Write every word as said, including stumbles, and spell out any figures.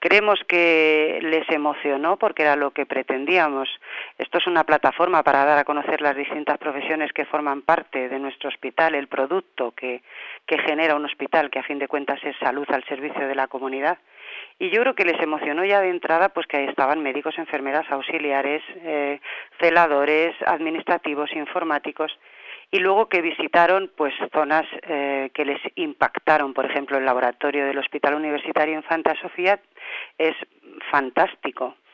creemos que les emocionó porque era lo que pretendíamos. Esto es una plataforma para dar a conocer las distintas profesiones que forman parte de nuestro hospital, el producto que, que genera un hospital, que a fin de cuentas es salud al servicio de la comunidad. Y yo creo que les emocionó ya de entrada pues que ahí estaban médicos, enfermeras, auxiliares, eh, celadores, administrativos, informáticos, y luego que visitaron pues zonas eh, que les impactaron. Por ejemplo, el laboratorio del Hospital Universitario Infanta Sofía es fantástico.